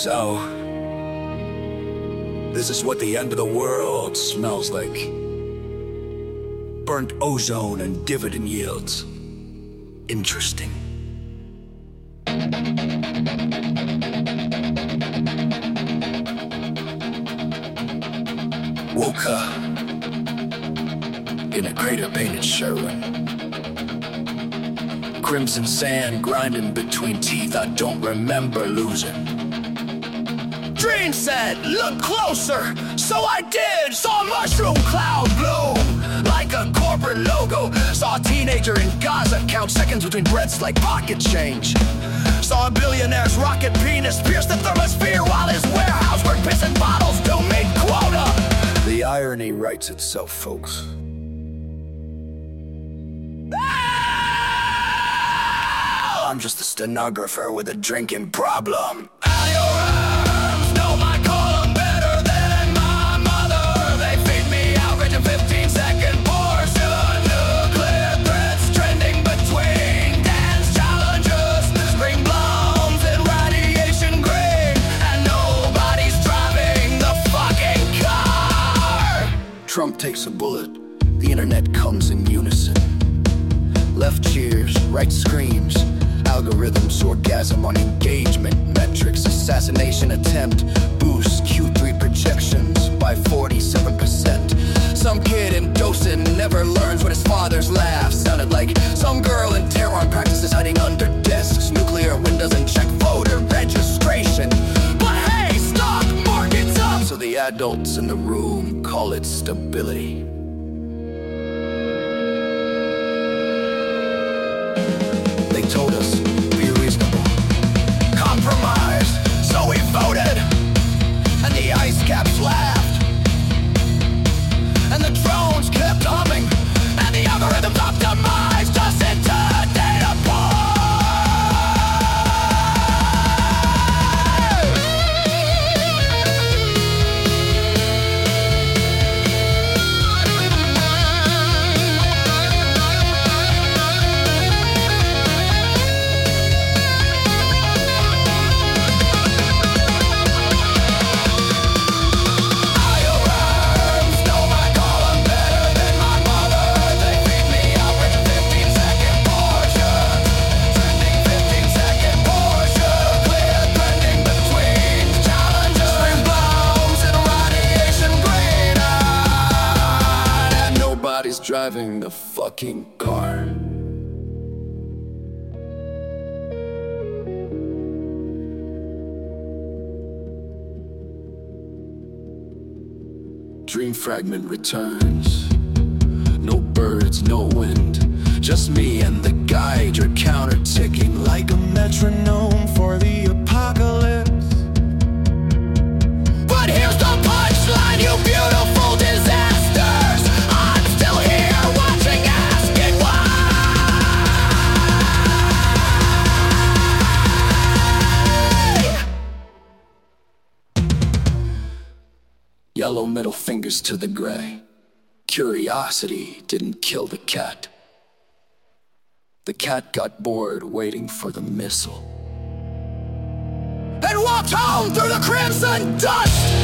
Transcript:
So, this is what the end of the world smells like. Burnt ozone and dividend yields. Interesting. Woke up in a crater painted Sherwin. Crimson sand grinding between teeth I don't remember losing. Dream said, look closer, so I did. Saw a mushroom cloud bloom like a corporate logo. Saw a teenager in Gaza count seconds between breaths like pocket change. Saw a billionaire's rocket penis pierce the thermosphere while his warehouse where pissing bottles don't meet quota. The irony writes itself, folks. I'm just a stenographer with a drinking problem. Your arms know my column better than my mother. They feed me average a 15-second portion. Nuclear threats trending between dance challenges, spring blooms and radiation green, and nobody's driving the fucking car. Trump takes a bullet. The internet comes in unison. Left cheers, right screams. Algorithms orgasm on engagement metrics. Assassination attempt boosts Q3 projections by 47%. Some kid in Dothan never learns what his father's laugh sounded like. Some girl in Tehran practices hiding under desks. Nuclear windows and check voter registration. But hey, stock market's up! So the adults in the room call it stability. They told us, be reasonable. Compromise, so we voted. And the ice caps laughed. And the drones kept humming. And the algorithms optimized us into data points. Driving the fucking car. Dream fragment returns. No birds, no wind. Just me and the guide. Your counter ticking like a metronome for the apocalypse. But here's the punchline, you beautiful disasters. Yellow middle fingers to the gray. Curiosity didn't kill the cat. The cat got bored waiting for the missile and walked home through the crimson dust.